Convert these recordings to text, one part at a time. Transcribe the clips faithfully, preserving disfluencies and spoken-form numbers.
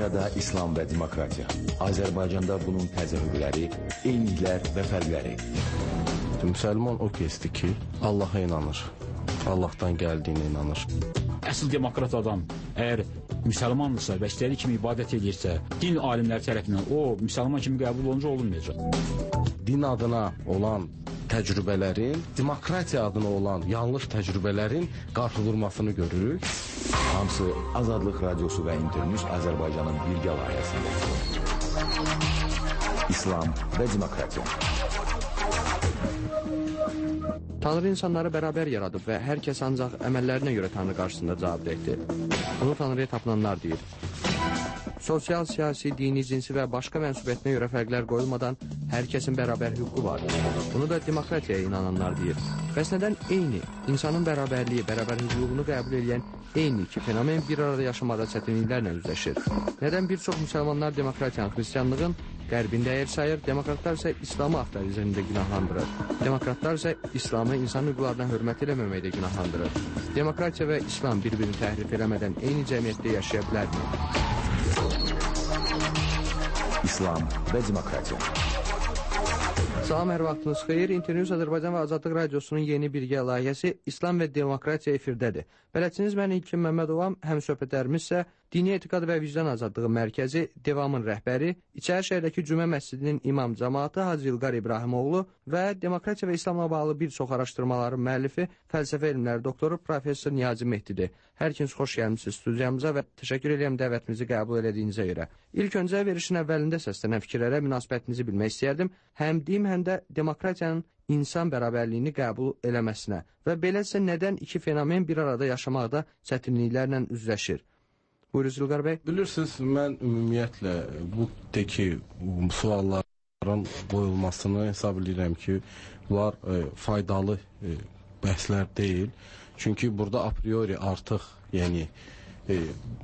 Dünyada İslam və demokratiya. Azərbaycanda bunun təzahürləri, eyniliklər və fərqləri. Müsəlman o kəsdir ki, Allaha inanır. Allahdan gəldiyinə inanır. Əsl demokrat adam əgər müsəlmandırsa və istədiyi kimi ibadət edirsə, din alimləri tərəfindən o müsəlman kimi qəbul olunca olunmayacaq. Din adına olan təcrübələrin, demokratiya adına olan yanlış təcrübələrin qarşıdurmasını görürük. Hamısı Azadlıq Radiosu və İnternews Azərbaycanın birgə layihəsində. İslam və demokratiya. Tanrı insanları bərabər yaradıb və hər kəs ancaq əməllərinə görə Tanrı qarşısında cavabdehdir. Bunu Tanrıya tapınanlar deyir. Sosial, siyasi, dini, cinsi və başqa mənsubiyyətinə görə fərqlər qoyulmadan hər kəsin bərabər hüququ var. Bunu da demokratiyaya inananlar deyir. Bəs nədən eyni, insanın bərabərliyi, bərabər hüququnu qəbul edən eyni iki fenomen bir arada yaşamada çətinliklərlə üzləşir? Nədən bir çox müsəlmanlar demokratiyanın, xristiyanlığın qərbində yer sayır, demokratlar isə İslamı avtorizmində günahlandırır. Demokratlar isə İslamı insan hüquqlarına hörmət eləməməkdə günahlandırır. Demokratiya və İslam bir-birini təhrif eləmədən eyni cəmiyyətdə yaşaya bilərmi? İslam və demokratiya. Salam, hər vaxtınız xeyir. İnternews Azərbaycan və Azadlıq Radiosunun yeni birgə layihəsi İslam və demokratiya efirdədir. Bələdçiniz mən İlkin Məmmədovam, həm söhbətlərimiz isə Dini Etiqad və Vicdan Azadlığı Mərkəzi, Devamın rəhbəri, İçəri şəhərdəki Cümə məscidinin imam cəmaatı Hacı İlqar İbrahimoğlu və demokratiya və İslamla bağlı bir çox araşdırmaların müəllifi, fəlsəfə elmləri doktoru Professor Niyazi Mehdidir. Hər ikiniz xoş gəlmişsiniz studiyamıza və təşəkkür edirəm dəvətimizi qəbul elədiyinizə görə. İlk öncə verişin əvvəlində səslənən fikirlərə münasibətinizi bilmək istəyərdim. Həm dim, həm də demokratiyanın insan bərabərliyini qəbul eləməsinə və beləsə nədən iki fenomen bir arada yaşamaqda çətinliklərlə üzləşir? Buyuruz İlqar bəy. Bilirsiniz, mən ümumiyyətlə bu teki sualların qoyulmasını hesab edirəm ki, bunlar e, faydalı e, bəhslər deyil. Çünki burada a priori artıq, yəni e,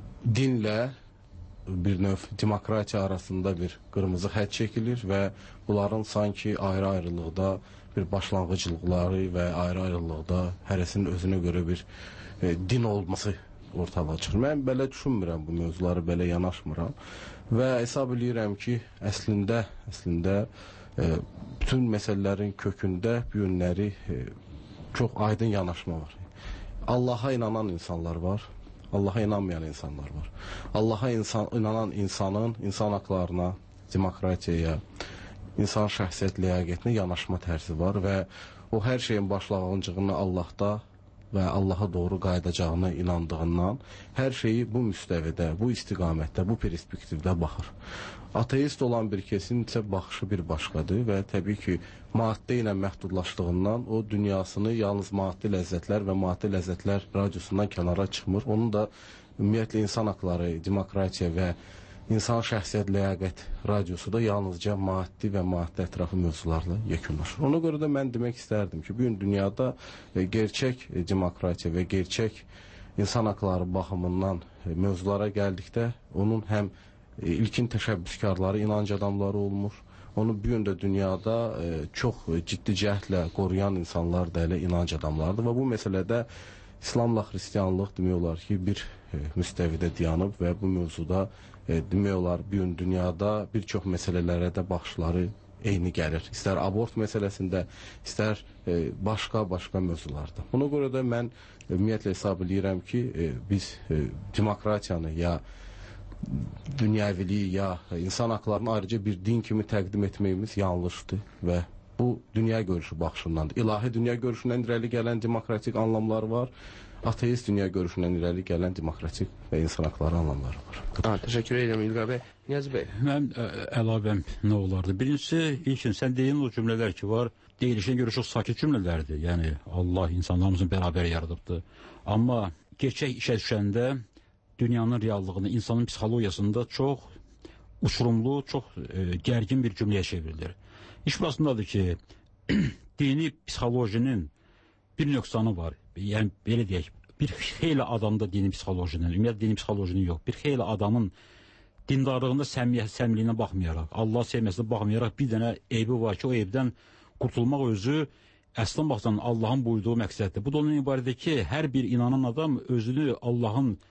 dinlə bir növ demokratiya arasında bir qırmızı xətt çəkilir və bunların sanki ayrı-ayrılıqda bir başlanğıcılıqları və ayrı-ayrılıqda hərəsinin özünə görə bir e, din olması ortalığa çıxır. Mən belə düşünmürəm, bu mövzuları belə yanaşmıram və hesab edirəm ki, əslində əslində e, bütün məsələlərin kökündə bu yönləri e, çox aydın yanaşma var. Allaha inanan insanlar var, Allaha inanmayan insanlar var. Allaha insan, inanan insanın insan haqlarına, demokratiyaya, insan şəxsiyyət ləyaqətinə yanaşma tərzi var və o hər şeyin başlanğıcını Allahda və Allaha doğru qayıdacağına inandığından hər şeyi bu müstəvidə, bu istiqamətdə, bu perspektivdə baxır. Ateist olan bir kesin isə baxışı bir başqadır və təbii ki, maddə ilə məhdudlaşdığından o dünyasını yalnız maddi ləzzətlər və maddi ləzzətlər radiosundan kənara çıxmır. Onun da ümumiyyətlə insan haqları, demokratiya və İnsan şəxsiyyət ləyaqət radiosu da yalnızca maddi və maddi ətrafı mövzularla yekunlaşır. Ona görə də mən demək istərdim ki, bugün dünyada e, gerçək e, demokratiya və gerçək insan haqları baxımından e, mövzulara gəldikdə onun həm e, ilkin təşəbbüskarları, inanc adamları olmuş, onu bugün də dünyada e, çox ciddi cəhdlə qoruyan insanlar da elə inanc adamlardır və bu məsələdə İslamla xristiyanlıq demək olar ki, bir e, müstəvidə dayanıb və bu mövzuda e, demək olar bir gün dünyada bir çox məsələlərə də baxışları eyni gəlir. İstər abort məsələsində, istər e, başqa-başqa mövzularda. Buna görə də mən e, ümumiyyətlə hesab edirəm ki, e, biz e, demokratiyanı ya dünyaviliyi ya insan haqlarını ayrıca bir din kimi təqdim etməyimiz yanlışdır və bu dünya görüşü baxışındandır. İlahi dünya görüşündən irəli gələn demokratik anlamları var. Ateist dünya görüşündən irəli gələn demokratik və insan haqları anlamları var. Ha, təşəkkür edirəm İlqar bəy. Niyazi bəy. Mən ə, əlavəm nə olardı? Birincisi, ilkin sən deyin o cümlələr ki var, deyilişinə görə çox sakit cümlələrdir. Yəni Allah insanlarımızın bərabər yaradıbdır. Amma gerçək işə düşəndə dünyanın reallığını, insanın psixologiyasında çox uçurumlu, çox e, gərgin bir cümləyə çevrilir. İş burasındadır ki, dini psixolojinin bir nöqsanı var. Yəni, belə deyək, bir xeyli adamda dini psixolojinin, ümumiyyətlə dini psixolojinin yox, bir xeyli adamın dindarlığında səmiyyət, səmliyinə baxmayaraq, Allah sevməsinə baxmayaraq bir dənə eybi var ki, o eybdən qurtulmaq özü əslən baxsan Allahın buyurduğu məqsəddir. Bu da onun ibarətdir ki, hər bir inanan adam özünü Allahın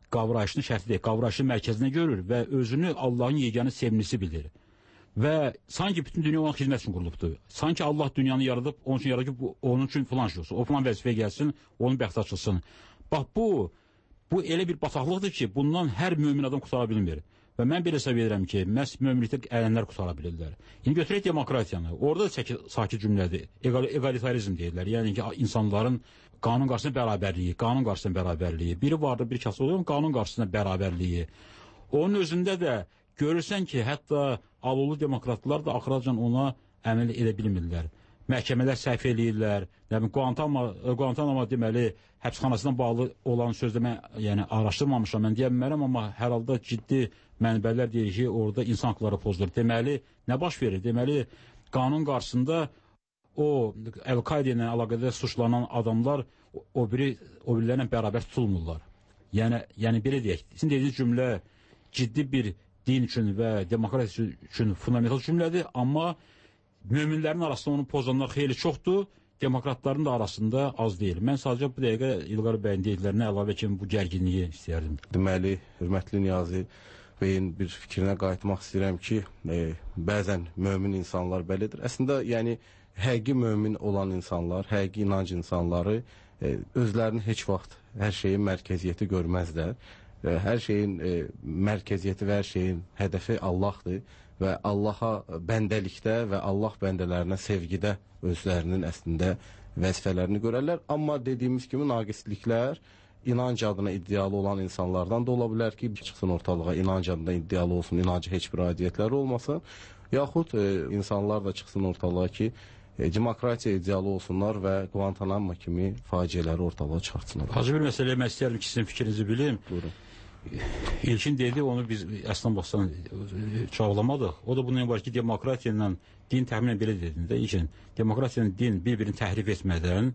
qavrayışının şərti deyil, qavrayışının mərkəzinə görür və özünü Allahın yeganə sevimlisi bilir. Və sanki bütün dünya ona xidmət üçün qurulubdur. Sanki Allah dünyanı yaradıb, onun üçün yaradıb ki, onun üçün filan şey olsun, o filan vəzifəyə gəlsin, onun bəxti açılsın. Bax bu, bu elə bir bataqlıqdır ki, bundan hər mömin adam qutara bilmir. Və mən belə hesab edirəm ki, məhz möminlikdə ələnlər qutara bilirlər. İndi götürək demokratiyanı. Orada da sakit cümlədir. Egal, egalitarizm deyirlər. Yəni ki, insanların qanun qarşısında bərabərliyi, qanun qarşısında bərabərliyi. Biri vardır, bir kəs olur, qanun qarşısında bərabərliyi. Onun özündə də görürsən ki, hətta alulu demokratlar da axıracan ona əməl edə bilmirlər. Məhkəmələr səhv eləyirlər. Guantanamo, Guantanamo deməli, həbsxanasından bağlı olan sözdə mən yəni, araşdırmamışam, mən deyə bilmərəm, amma hər halda ciddi mənbələr deyir ki, orada insan haqları pozulur. Deməli, nə baş verir? Deməli, qanun qarşısında o Əl-Qaidə ilə əlaqədə suçlanan adamlar o biri o birilərlə bərabər tutulmurlar. Yəni, yəni belə deyək, sizin dediyiniz cümlə ciddi bir din üçün və demokratiya üçün fundamental cümlədir, amma möminlərin arasında onu pozanlar xeyli çoxdur, demokratların da arasında az deyil. Mən sadəcə bu dəqiqə İlqar bəyin dediklərinə əlavə kimi bu gərginliyi istəyərdim. Deməli, hörmətli Niyazi bəyin bir fikrinə qayıtmaq istəyirəm ki, e, bəzən mömin insanlar belədir. Əslində, yəni, həqiqi mömin olan insanlar, həqiqi inanc insanları e, özlərini heç vaxt hər şeyin mərkəziyyəti görməzlər. E, hər şeyin e, mərkəziyyəti və hər şeyin hədəfi Allahdır və Allaha bəndəlikdə və Allah bəndələrinə sevgidə özlərinin əslində vəzifələrini görərlər. Amma dediyimiz kimi naqisliklər inanc adına iddialı olan insanlardan da ola bilər ki, çıxsın ortalığa inanc adına iddialı olsun, inancı heç bir aidiyyətləri olmasın. Yaxud e, insanlar da çıxsın ortalığa ki, e, demokratiya iddialı olsunlar və Guantanamo kimi faciələri ortalığa çıxartsınlar. Hacı bir məsələyə mən istəyərdim ki, sizin fikrinizi bilim. Buyurun. İlkin dedi, onu biz əslən baxsan çağlamadıq. O da bundan var ki, demokratiya ilə din təxminən belə dedin də, İlkin, demokratiya ilə din bir-birini təhrif etmədən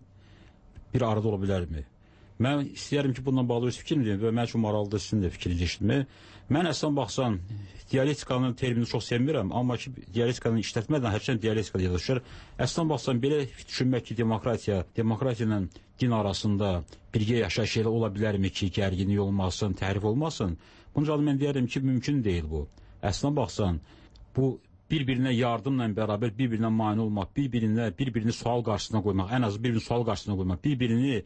bir arada ola bilərmi? Mən istəyərəm ki, bundan bağlı öz fikrim deyim və mən üçün maraqlıdır sizin də fikrinizi eşitmək. Mən əslən baxsan, dialektikanın terminini çox sevmirəm, amma ki, dialektikanı işlətmədən hərçən dialektika deyə düşər. Əslən baxsan, belə düşünmək ki, demokratiya, demokratiya ilə din arasında birgə yaşayış elə ola bilərmi ki, gərginlik olmasın, təhrif olmasın? Bunca mən deyərəm ki, mümkün deyil bu. Əslən baxsan, bu bir-birinə yardımla bərabər bir-birinə mane olmaq, bir-birinə bir-birini sual qarşısına qoymaq, ən azı bir-birini sual qarşısına qoymaq, bir-birini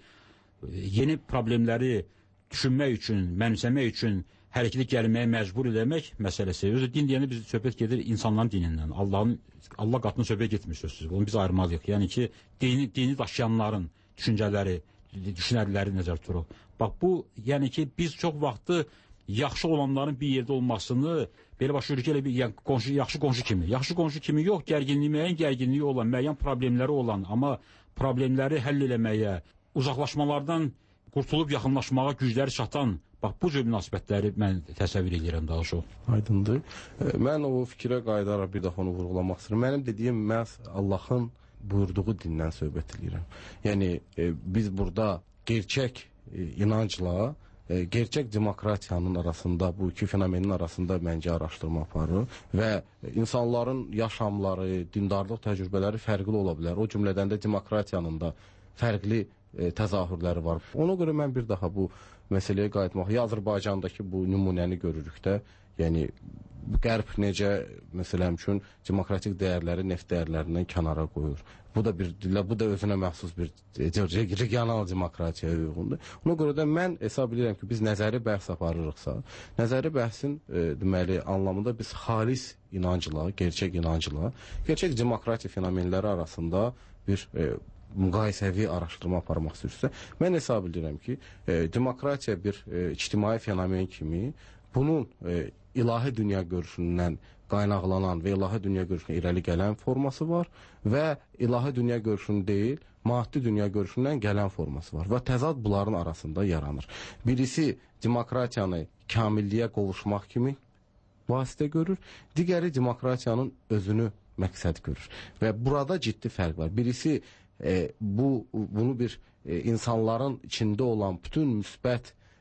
yeni problemləri düşünmək üçün, mənimsəmək üçün hərəkətə gəlməyə məcbur eləmək məsələsi. Özü din deyəndə biz söhbət gedir insanların dinindən. Allahın Allah qatına söhbət getmir sözsüz. Onu biz ayırmalıyıq. Yəni ki, dini dini daşıyanların düşüncələri, düşünərləri nəzərdə tuturuq. Bax bu, yəni ki, biz çox vaxtı yaxşı olanların bir yerdə olmasını belə başlayırıq ki, elə bir yəni, qonşu, yaxşı qonşu kimi. Yaxşı qonşu kimi yox, gərginliyi, müəyyən gərginliyi olan, müəyyən problemləri olan, amma problemləri həll eləməyə, uzaqlaşmalardan qurtulub yaxınlaşmağa gücləri çatan, bax bu cür münasibətləri mən təsəvvür edirəm daha çox. Aydındır. Mən o fikrə qayıdaraq bir daha onu vurğulamaq istəyirəm. Mənim dediyim məhz Allahın buyurduğu dindən söhbət edirəm. Yəni e, biz burada gerçək e, inancla e, gerçək demokratiyanın arasında, bu iki fenomenin arasında məncə araşdırma aparır və insanların yaşamları, dindarlıq təcrübələri fərqli ola bilər. O cümlədən də demokratiyanın da fərqli e, təzahürləri var. Ona görə mən bir daha bu məsələyə qayıtmaq, ya Azərbaycandakı bu nümunəni görürük də, yəni Qərb necə məsələn üçün demokratik dəyərləri neft dəyərlərindən kənara qoyur. Bu da bir bu da özünə məxsus bir regional demokratiyaya uyğundur. Ona görə də mən hesab edirəm ki, biz nəzəri bəhs aparırıqsa, nəzəri bəhsin e, deməli anlamında biz xalis inancla, gerçək inancla, gerçək demokratiya fenomenləri arasında bir e, müqayisəvi araşdırma aparmaq istəyirsə, mən hesab edirəm ki, e, demokratiya bir e, ictimai fenomen kimi bunun e, ilahi dünya görüşündən qaynaqlanan və ilahi dünya görüşünə irəli gələn forması var və ilahi dünya görüşünün deyil, maddi dünya görüşündən gələn forması var və təzad bunların arasında yaranır. Birisi demokratiyanı kamilliyə qovuşmaq kimi vasitə görür, digəri demokratiyanın özünü məqsəd görür və burada ciddi fərq var. Birisi e, bu bunu bir e, insanların içində olan bütün müsbət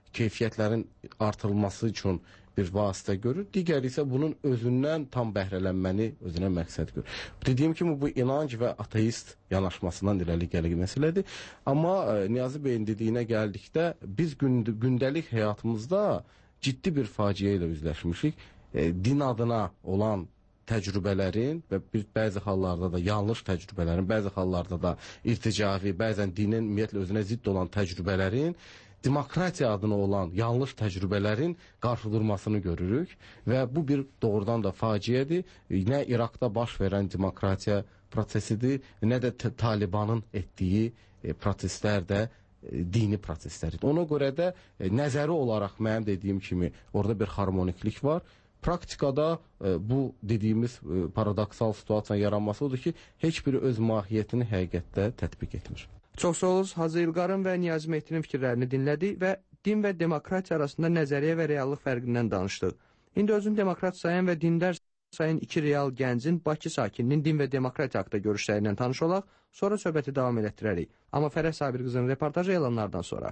keyfiyyətlərin artırılması üçün bir vasitə görür, digəri isə bunun özündən tam bəhrələnməni özünə məqsəd görür. Dediyim kimi bu inanc və ateist yanaşmasından irəli gəlir məsələdir. Amma e, Niyazi bəyin dediyinə gəldikdə biz günd gündəlik həyatımızda ciddi bir faciə ilə üzləşmişik. E, din adına olan təcrübələrin və bir bəzi hallarda da yanlış təcrübələrin, bəzi hallarda da irticavi, bəzən dinin ümumiyyətlə özünə zidd olan təcrübələrin demokratiya adına olan yanlış təcrübələrin qarşıdurmasını görürük və bu bir doğrudan da faciədir. Nə İraqda baş verən demokratiya prosesidir, nə də Talibanın etdiyi e, proseslər də e, dini proseslərdir. Ona görə də e, nəzəri olaraq mənim dediyim kimi orada bir harmoniklik var. Praktikada e, bu dediyimiz e, paradoksal situasiyanın yaranması odur ki, heç biri öz mahiyyətini həqiqətdə tətbiq etmir. Çox sağ olunuz. Hacı İlqarın və Niyazi Mehdinin fikirlərini dinlədik və din və demokratiya arasında nəzəriyyə və reallıq fərqindən danışdıq. İndi özünü demokrat sayan və dindar sayan iki real gəncin Bakı sakininin din və demokratiya haqqında görüşlərindən tanış olaq, sonra söhbəti davam elətdirərik. Amma Fərəh Sabir qızının reportajı elanlardan sonra.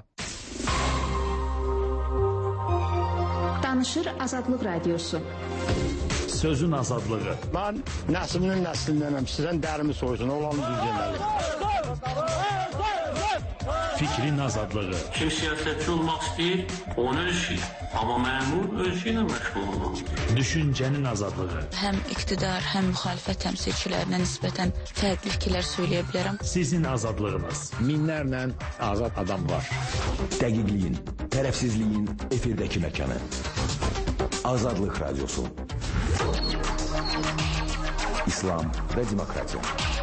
Danışır Azadlıq Radiosu. Sözün azadlığı. Mən nəslinin nəslindənəm, sizdən dərimi soysun, olanı düzgənləri. Fikrin azadlığı. Kim siyasətçi olmaq istəyir, onu ölçür. Amma məmur ölçü ilə məşğul olmaq. Düşüncənin azadlığı. Həm iqtidar, həm müxalifət təmsilçilərinə nisbətən fərqli fikirlər söyləyə bilərəm. Sizin azadlığınız. Minlərlə azad adam var. Dəqiqliyin, tərəfsizliyin efirdəki məkanı. Azadlıq Radiosu. İslam və demokratiya.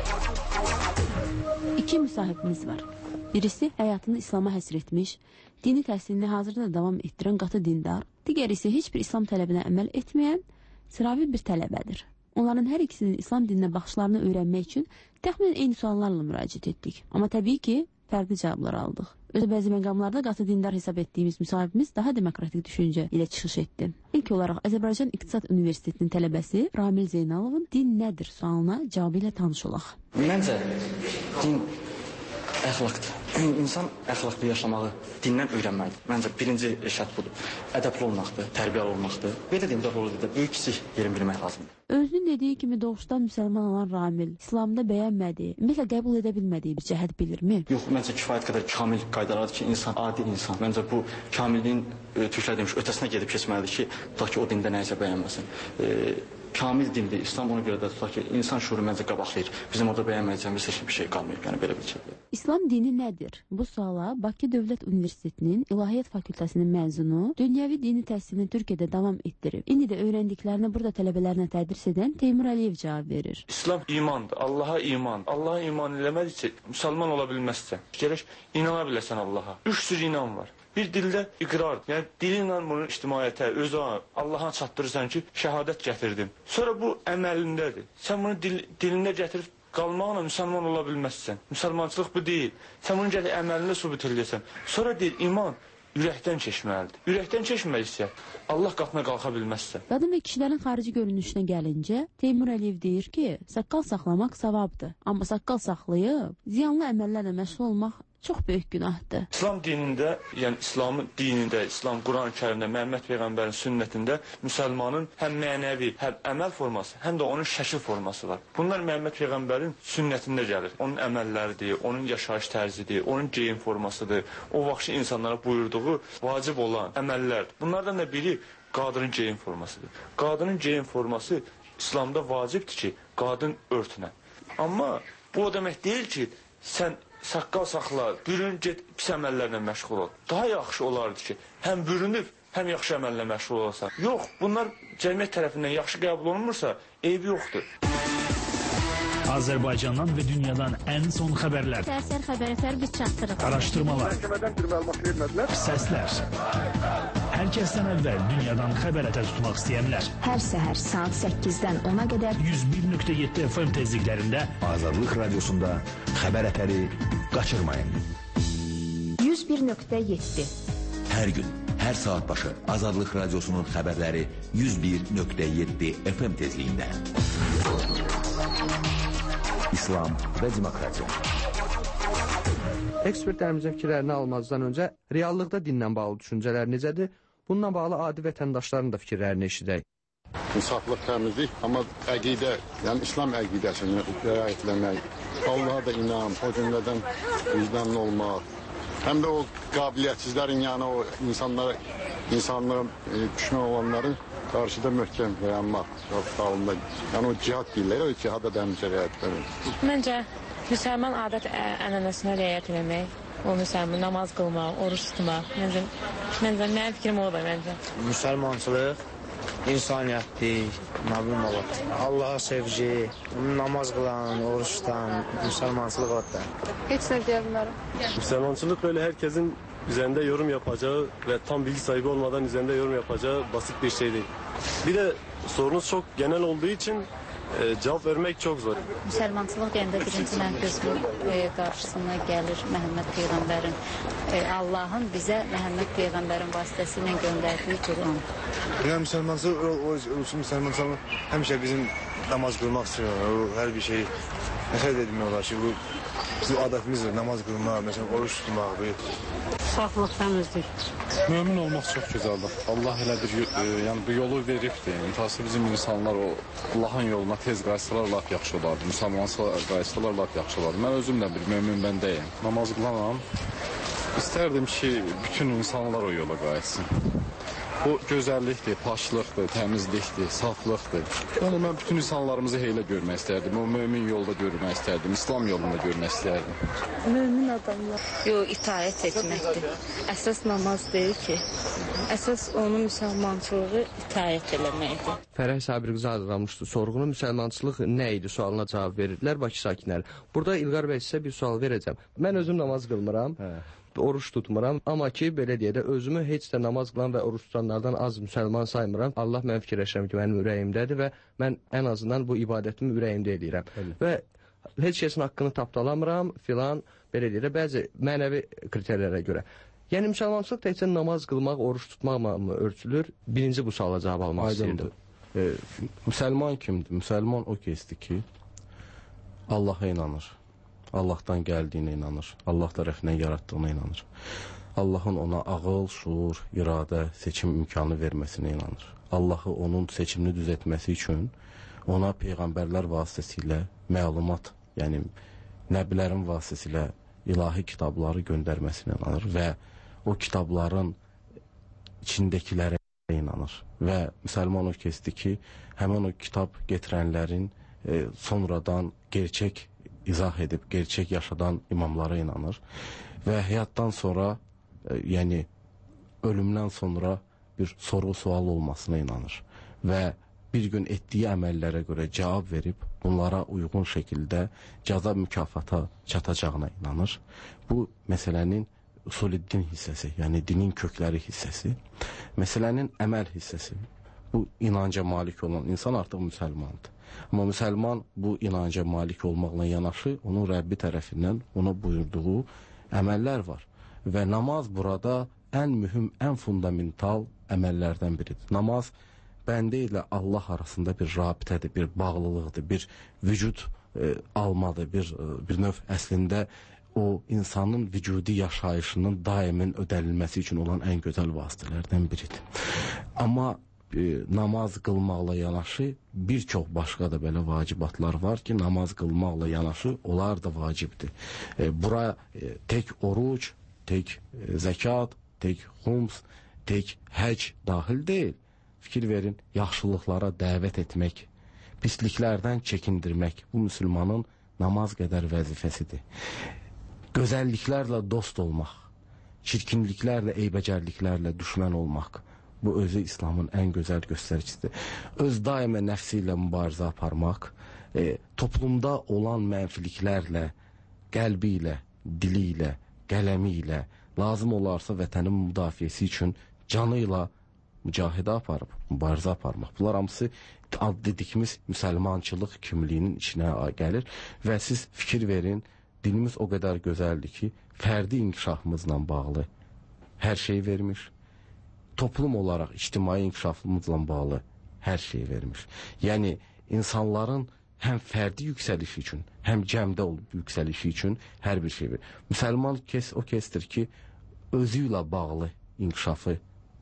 İki müsahibimiz var. Birisi həyatını İslama həsr etmiş, dini təhsilini hazırda da davam etdirən qatı dindar, digəri isə heç bir İslam tələbinə əməl etməyən sıravi bir tələbədir. Onların hər ikisinin İslam dininə baxışlarını öyrənmək üçün təxminən eyni suallarla müraciət etdik. Amma təbii ki, fərqli cavablar aldıq. Özü bəzi məqamlarda qatı dindar hesab etdiyimiz müsahibimiz daha demokratik düşüncə ilə çıxış etdi. İlk olaraq Azərbaycan İqtisad Universitetinin tələbəsi Ramil Zeynalovun din nədir sualına cavabı ilə tanış olaq. Məncə, din əxlaqdır. İnsan əxlaqlı yaşamağı dindən öyrənməlidir. Məncə birinci şərt budur. Ədəbli olmaqdır, tərbiyəli olmaqdır. Belə deyim, də böyük kiçik yerin bilmək lazımdır. Özünün dediyi kimi doğuşdan müsəlman olan Ramil, İslamda bəyənmədiyi, ümumiyyətlə qəbul edə bilmədiyi bir cəhət bilirmi? Yox, məncə kifayət qədər kamil qaydalardır ki, insan adi insan. Məncə bu kamilliyin e, türklər demiş, ötəsinə gedib keçməlidir ki, tutaq ki, o dində nəyisə bəyənməsin. E, kamil dindir, İslam ona görə də tutaq ki, insan şuuru məncə qabaqlayır. Bizim orada bəyənməyəcəyimiz heç bir şey qalmayıb, yəni belə bir şey. İslam dini nədir? Bu suala Bakı Dövlət Universitetinin İlahiyyat Fakültəsinin məzunu, dünyəvi dini təhsilini Türkiyədə davam etdirib. İndi də öyrəndiklərini burada tələbələrinə tədris edən Teymur Əliyev cavab verir. İslam imandır, Allaha iman. Allaha iman eləmədikcə müsəlman ola bilməzsən. Gərək inana biləsən Allaha. Üç cür inan var. Bir dildə iqrar, yəni dilinlə bunu ictimaiyyətə, özə, Allaha çatdırırsan ki, şəhadət gətirdim. Sonra bu əməlindədir. Sən bunu dil, dilində gətirib qalmaqla müsəlman ola bilməzsən. Müsəlmançılıq bu deyil. Sən bunu gətirib əməlində sübut edəsən. Sonra deyir, iman ürəkdən keçməlidir. Ürəkdən keçməliksə, Allah qatına qalxa bilməzsən. Qadın və kişilərin xarici görünüşünə gəlincə, Teymur Əliyev deyir ki, saqqal saxlamaq savabdır. Amma saqqal saxlayıb, ziyanlı əməllərlə məşğul olmaq çox böyük günahdır. İslam dinində, yəni İslamın dinində, İslam Quran-Kərimdə, Məhəmməd Peyğəmbərin sünnətində müsəlmanın həm mənəvi, həm əməl forması, həm də onun şəkil forması var. Bunlar Məhəmməd Peyğəmbərin sünnətində gəlir. Onun əməlləridir, onun yaşayış tərzidir, onun geyim formasıdır. O vaxtki insanlara buyurduğu vacib olan əməllər. Bunlardan da biri qadının geyim formasıdır. Qadının geyim forması İslamda vacibdir ki, qadın örtünə. Amma bu o demək deyil ki, sən saqqal saxla, bürün, get pis əməllərlə məşğul ol. Daha yaxşı olardı ki, həm bürünüb, həm yaxşı əməllə məşğul olasan. Yox, bunlar cəmiyyət tərəfindən yaxşı qəbul olunmursa, eybi yoxdur. Azərbaycandan və dünyadan ən son xəbərlər. Sərsər xəbərətər biz çatdırıq. Araşdırmalar. Səslər. Hər kəsdən əvvəl dünyadan xəbərətər tutmaq istəyənlər. Hər səhər saat səkkizdən ona qədər yüz bir nöqtə yeddi F M tezliklərində Azadlıq Radiosunda xəbərətəri qaçırmayın. yüz bir nöqtə yeddi. Hər gün, hər saat başı Azadlıq Radiosunun xəbərləri yüz bir nöqtə yeddi F M tezliyində. İslam və demokratiya. Ekspertlərimizin fikirlərini almazdan öncə reallıqda dinlə bağlı düşüncələr necədir? Bununla bağlı adi vətəndaşların da fikirlərini eşidək. İnsaflıq, təmizlik, amma əqidə, yəni İslam əqidəsini rəayətləmək, Allaha da inan, o cümlədən vicdanlı olmaq, həm də o qabiliyyətsizlərin, yəni o insanlara, insanlara e, düşmən olanların qarşıda möhkəm dayanmaq, dalında, yəni o cihad deyirlər, o cihada da həmişə rəayətləmək. Məncə, müsəlman adət ənənəsinə riayət etmək, o müsəlman namaz qılmaq, oruç tutmaq, məncə, məncə, mənim fikrim o da məncə. Müsəlmançılıq, insaniyyətlik, nə bilim olar, Allaha sevgi, namaz qılan, oruç tutan, müsəlmançılıq o da. Heç nə deyə bilmərəm. Müsəlmançılıq böyle herkesin üzerinde yorum yapacağı ve tam bilgi sahibi olmadan üzerinde yorum yapacağı basit bir şey değil. Bir de sorunuz çok genel olduğu için E, cevap vermek çok zor. Müsəlmançılıq deyəndə birinci mən gözümün e, qarşısına gəlir Məhəmməd Peyğəmbərin, e, Allahın bizə Məhəmməd Peyğəmbərin vasitəsilə göndərdiyi Quran. Yəni müsəlmançılıq, o, o, o müsəlmançılıq həmişə bizim namaz qılmaq istiyor. O, hər bir şey, nə şey dedim olar ki, bu bizim adətimizdir, namaz qılmaq, məsələn, oruç tutmaq, bu. Saflıq, təmizlik. Mömin olmaq çox gözəldir. Allah elə bir e, yəni bu yolu veribdir. İntihası bizim insanlar o Allahın yoluna tez qayıtsalar lap yaxşı olardı. Müsəlmanlar qayıtsalar lap yaxşı olardı. Mən özüm də bir mömin bəndəyəm. Namaz qılanam. İstərdim ki, bütün insanlar o yola qayıtsın. Bu gözəllikdir, paşlıqdır, təmizlikdir, saflıqdır. Yəni mən bütün insanlarımızı heylə görmək istərdim. O mömin yolda görmək istərdim, İslam yolunda görmək istərdim. Mömin adamlar. Yox, itaət etməkdir. Əsas namaz deyil ki. Əsas onun müsəlmançılığı itaət eləməkdir. Fərəh Sabirqızı hazırlamışdı. Sorğunun müsəlmançılıq nə idi sualına cavab verirdilər Bakı sakinləri. Burada İlqar bəy sizə bir sual verəcəm. Mən özüm namaz qılmıram. Hə. Oruç tutmuram, amma ki, belə deyə də özümü heç də namaz qılan və oruç tutanlardan az müsəlman saymıram. Allah mən fikirləşirəm ki, mənim ürəyimdədir və mən ən azından bu ibadətimi ürəyimdə edirəm. Həli. Və heç kəsin haqqını tapdalamıram filan, belə deyə də bəzi mənəvi kriterlərə görə. Yəni, müsəlmançılıq təkcə namaz qılmaq, oruç tutmaqla mı ölçülür? Birinci bu suala cavab almaq istəyirdim. E, müsəlman kimdir? Müsəlman o kəsdir ki, Allaha inanır. Allahdan gəldiyinə inanır. Allah tərəfindən yaratdığına inanır. Allahın ona ağıl, şuur, iradə, seçim imkanı verməsinə inanır. Allahı onun seçimini düz etməsi üçün ona peyğəmbərlər vasitəsilə məlumat, yəni nəbilərin vasitəsilə ilahi kitabları göndərməsinə inanır və o kitabların içindəkilərə inanır. Və müsəlman o kəsdir ki, həmin o kitab getirənlərin e, sonradan gerçək izah edib, gerçək yaşadan imamlara inanır və həyatdan sonra, e, yəni ölümdən sonra bir soru-sual olmasına inanır və bir gün etdiyi əməllərə görə cavab verib, bunlara uyğun şəkildə cəza mükafata çatacağına inanır. Bu məsələnin usul-i-din hissəsi, yəni dinin kökləri hissəsi, məsələnin əməl hissəsi. Bu inanca malik olan insan artıq müsəlmandır. Amma müsəlman bu inanca malik olmaqla yanaşı, onun Rəbbi tərəfindən ona buyurduğu əməllər var. Və namaz burada ən mühüm, ən fundamental əməllərdən biridir. Namaz bəndə ilə Allah arasında bir rabitədir, bir bağlılıqdır, bir vücud e, almadır, bir, e, bir növ əslində o insanın vücudi yaşayışının daimin ödənilməsi üçün olan ən gözəl vasitələrdən biridir. Amma E, namaz qılmaqla yanaşı bir çox başqa da belə vacibatlar var ki, namaz qılmaqla yanaşı onlar da vacibdir. E, bura e, tək oruc, tək e, zəkat, tək xums, tək həc dahil deyil. Fikir verin, yaxşılıqlara dəvət etmək, pisliklərdən çəkindirmək bu müsəlmanın namaz qədər vəzifəsidir. Gözəlliklərlə dost olmaq, çirkinliklərlə, eybəcərliklərlə düşmən olmaq, bu özü İslamın ən gözəl göstəricisidir. Öz daimə nəfsi ilə mübarizə aparmaq, e, toplumda olan mənfiliklərlə, qəlbi ilə, dili ilə, qələmi ilə, lazım olarsa vətənin müdafiəsi üçün canı ilə mücahidə aparıb, mübarizə aparmaq. Bunlar hamısı ad dediyimiz müsəlmançılıq kimliyinin içinə gəlir və siz fikir verin, dinimiz o qədər gözəldir ki, fərdi inkişafımızla bağlı hər şey vermiş, toplum olaraq ictimai inkişafımızla bağlı hər şey vermiş. Yəni, insanların həm fərdi yüksəlişi üçün, həm cəmdə yüksəlişi üçün hər bir şey verir. Müsəlman kes o kestir ki, özü ilə bağlı inkişafı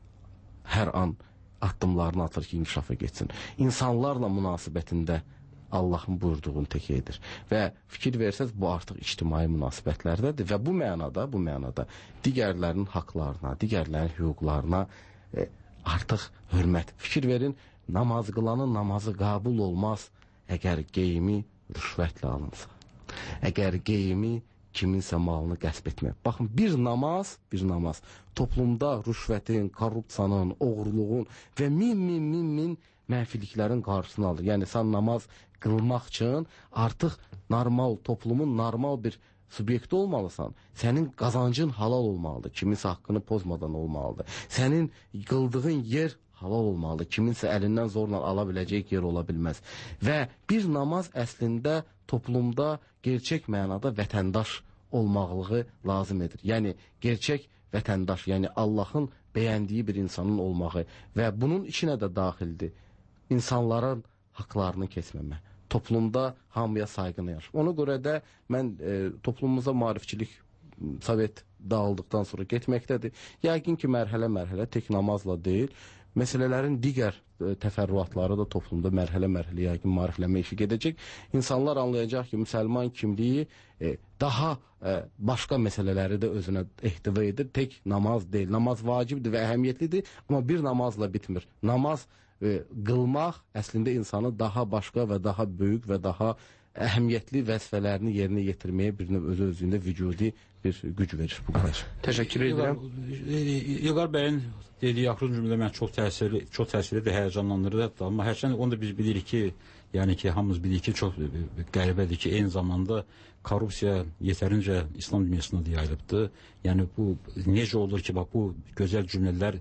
hər an addımlarını atır ki, inkişafa geçsin. İnsanlarla münasibətində Allahın buyurduğunu tək edir. Və fikir versəz, bu artıq ictimai münasibətlərdədir və bu mənada, bu mənada digərlərinin haqlarına, digərlərinin hüquqlarına e, artıq hörmət. Fikir verin, namaz qılanın namazı qəbul olmaz əgər qeymi rüşvətlə alınsa. Əgər qeymi kiminsə malını qəsb etmək. Baxın, bir namaz, bir namaz toplumda rüşvətin, korrupsiyanın, oğurluğun və min, min, min, min mənfiliklərin qarşısını alır. Yəni, sən namaz qılmaq üçün artıq normal, toplumun normal bir subyekti olmalısan. Sənin qazancın halal olmalıdır. Kiminsə haqqını pozmadan olmalıdır. Sənin qıldığın yer halal olmalıdır. Kiminsə əlindən zorla ala biləcək yer ola bilməz. Və bir namaz əslində toplumda gerçək mənada vətəndaş olmaqlığı lazım edir. Yəni, gerçək vətəndaş, yəni Allahın bəyəndiyi bir insanın olmağı və bunun içinə də daxildir insanların haqlarını keçməmə, toplumda hamıya sayğını yaşam. Ona görə də mən e, toplumumuza maarifçilik Sovet dağıldıqdan sonra getməkdədir. Yəqin ki, mərhələ-mərhələ tek namazla deyil, məsələlərin digər e, təfərrüatları da toplumda mərhələ-mərhələ yəqin maarifləmə işi gedəcək. İnsanlar anlayacaq ki, müsəlman kimliyi e, daha e, başqa məsələləri də özünə ehtiva edir. Tek namaz deyil. Namaz vacibdir və əhəmiyyətlidir, amma bir namazla bitmir. Namaz e, qılmaq əslində insanı daha başqa və daha böyük və daha əhəmiyyətli vəzifələrini yerinə yetirməyə bir növ özü özündə vücudi bir güc verir bu qədər. Təşəkkür edirəm. İlqar bəyin dediyi axırıncı cümlə məni çox təsirli, çox təsirli, həyəcanlandırır hətta, amma hərçənd onu da biz bilirik ki, yəni ki, hamımız bilirik ki, çox qəribədir ki, eyni zamanda korrupsiya yetərincə İslam dünyasında da yayılıbdır. Yəni bu necə olur ki, bax bu gözəl cümlələr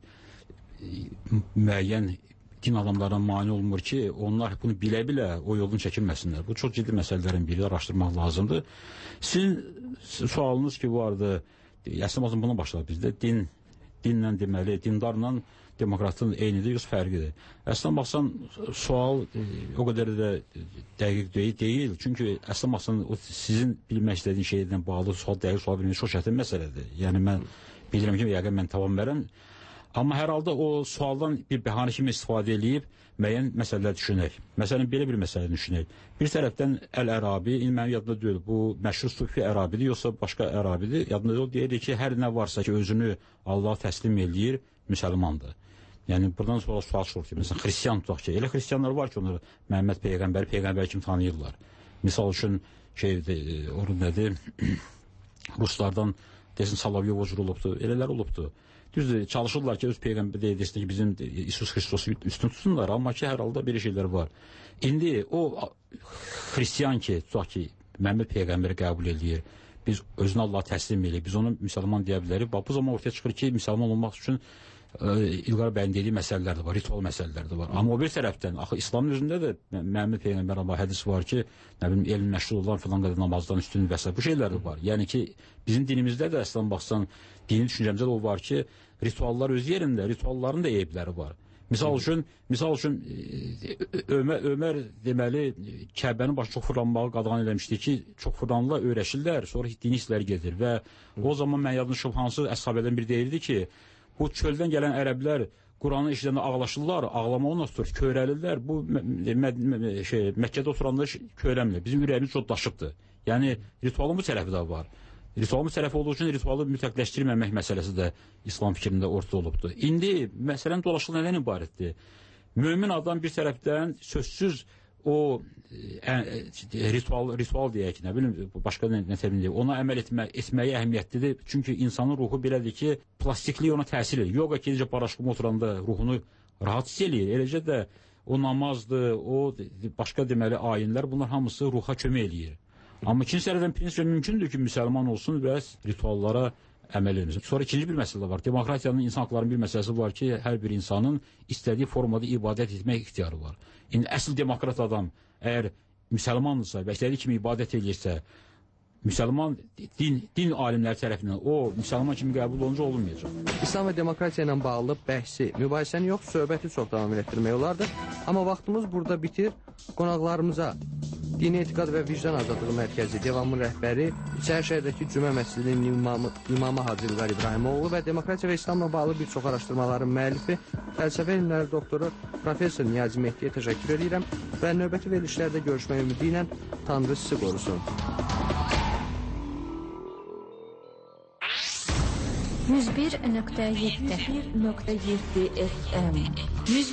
müəyyən din adamlarına mane olmur ki, onlar bunu bilə-bilə o yolun çəkilməsinlər. Bu çox ciddi məsələlərin biri, araşdırmaq lazımdır. Sizin sualınız ki, vardı, əslində buna başladı bizdə, din, dinlə deməli, dindarla demokratın eynidir, yox fərqidir. Əslində baxsan, sual e, o qədər də dəqiq deyil, deyil. Çünki əslində baxsan, o sizin bilmək istədiyin şeydən bağlı sual, dəqiq sual bilmək çox çətin məsələdir. Yəni mən bilirəm ki, yəqin mən tavan verəm. Amma hər halda o sualdan bir bəhanə kimi istifadə edib müəyyən məsələlər düşünək. Məsələn, belə bir məsələ düşünək. Bir tərəfdən Əl-Ərabi, indi mənim yadımda deyil, bu məşhur Sufi Ərabidir, yoxsa başqa Ərabidir. Yadımda deyil, deyir ki, hər nə varsa ki, özünü Allaha təslim eləyir, müsəlmandır. Yəni, buradan sonra sual çıxır ki, məsələn, xristiyan tutaq ki, elə xristiyanlar var ki, onları Məhəmməd Peyğəmbəri, Peyğəmbər kimi tanıyırlar. Misal üçün, şey, onun nədir, Ruslardan, desin, Salavyev ocur olubdur, elələr olubdur. Düzdür, çalışırlar ki, öz Peyğəmbər deyildirsin ki, bizim İsus Xristosu üstün tutsunlar, amma ki, hər halda bir şeylər var. İndi o xristiyan ki, tutaq ki, Məhəmməd Peyğəmbəri qəbul edir, biz özünü Allah təslim edirik, biz onu müsəlman deyə bilərik. Bu zaman ortaya çıxır ki, müsəlman olmaq üçün İlqar bəyin dediyi məsələlər də var, ritual məsələlər də var. Amma o bir tərəfdən, axı İslamın özündə də Məhəmməd Peyğəmbər Allah hədisi var ki, nə bilim, elm məşğul olan filan qədər namazdan üstün və s. bu şeylər də var. Yəni ki, bizim dinimizdə də əslən baxsan, dini düşüncəmizdə də o var ki, rituallar öz yerində, ritualların da eybləri var. Misal üçün, misal üçün Ömər, Ömər deməli, Kəbənin başı çox fırlanmağı qadağan eləmişdi ki, çox fırlanla öyrəşirlər, sonra dini hisslər gedir və o zaman mən yadını çıxıb hansı əshabədən biri deyirdi ki, bu çöldən gələn ərəblər Quranı eşidəndə ağlaşırlar, ağlama ondan tutur, köyrəlirlər. Bu şey, Məkkədə oturanlar köyrəmir. Bizim ürəyimiz çox daşıbdır. Yəni, ritualın bu tərəfi də var. Ritualın bu tərəfi olduğu üçün ritualı mütləqləşdirməmək məsələsi də İslam fikrində ortada olubdur. İndi məsələn dolaşıq nədən ibarətdir? Mömin adam bir tərəfdən sözsüz o ə, ritual, ritual deyək ki, nə bilim, başqa nə, nə təmin deyək, ona əməl etmə, etməyə əhəmiyyətlidir. Çünki insanın ruhu belədir ki, plastikliyi ona təsir edir. Yoga ki, necə paraşqım oturanda ruhunu rahat hiss eləyir. Eləcə də o namazdır, o başqa deməli ayinlər, bunlar hamısı ruha kömək eləyir. Amma ikinci tərəfdən prinsipə mümkündür ki, müsəlman olsun və rituallara əməl edilsin. Sonra ikinci bir məsələ var. Demokratiyanın, insan haqlarının bir məsələsi var ki, hər bir insanın istədiyi formada ibadət etmək ixtiyarı var. İndi əsl demokrat adam əgər müsəlmandırsa və istədiyi kimi ibadət edirsə, müsəlman din, din alimləri tərəfindən o müsəlman kimi qəbul olunca olunmayacaq. İslam və demokratiya ilə bağlı bəhsi, mübahisəni yox, söhbəti çox davam etdirmək olardı. Amma vaxtımız burada bitir. Qonaqlarımıza Dini Etiqad və Vicdan Azadlığı Mərkəzi devamlı rəhbəri, İçərişəhərdəki Cümə məscidinin imamı, imamı Hacı İlqar İbrahimoğlu və demokratiya və İslamla bağlı bir çox araşdırmaların müəllifi, fəlsəfə elmləri doktoru Profesor Niyazi Mehdiyə təşəkkür edirəm və növbəti verilişlərdə görüşmək ümidi ilə Tanrı sizi qorusun. yüz bir nöqtə yeddi F M